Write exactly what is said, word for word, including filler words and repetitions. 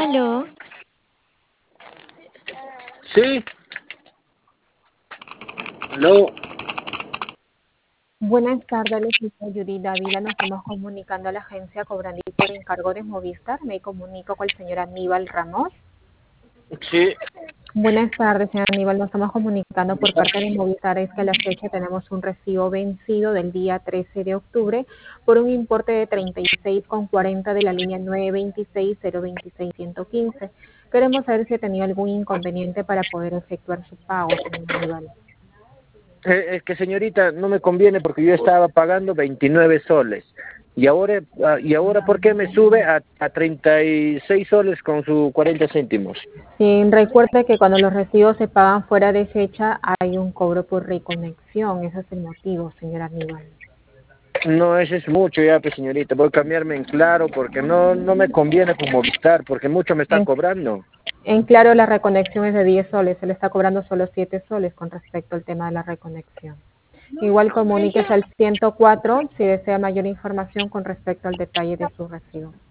Aló, Sí, no, Buenas tardes, le cita Judy Dávila. Nos estamos comunicando a la agencia Cobrandí por encargo de Movistar. Me comunico con el señor Aníbal Ramos. sí, Buenas tardes, señor Aníbal. Nos estamos comunicando por parte de Movistar. Es que a la fecha tenemos un recibo vencido del día trece de octubre por un importe de treinta y seis con cuarenta de la línea nueve dos seis cero dos seis uno cinco uno. Queremos saber si ha tenido algún inconveniente para poder efectuar su pago, señor Aníbal. Eh, es que señorita, no me conviene porque yo estaba pagando veintinueve soles. Y ahora, ah, y ahora ¿por qué me sube a, a treinta y seis soles con sus cuarenta céntimos? Sí, recuerde que cuando los recibos se pagan fuera de fecha hay un cobro por reconexión. Ese es el motivo, señor Aníbal. No, eso es mucho ya, pues señorita, voy a cambiarme en Claro porque no, no me conviene con Movistar porque mucho me está En, cobrando. en claro, la reconexión es de diez soles. Se le está cobrando solo siete soles con respecto al tema de la reconexión. Igual comuníquese al ciento cuatro si desea mayor información con respecto al detalle de su recibo.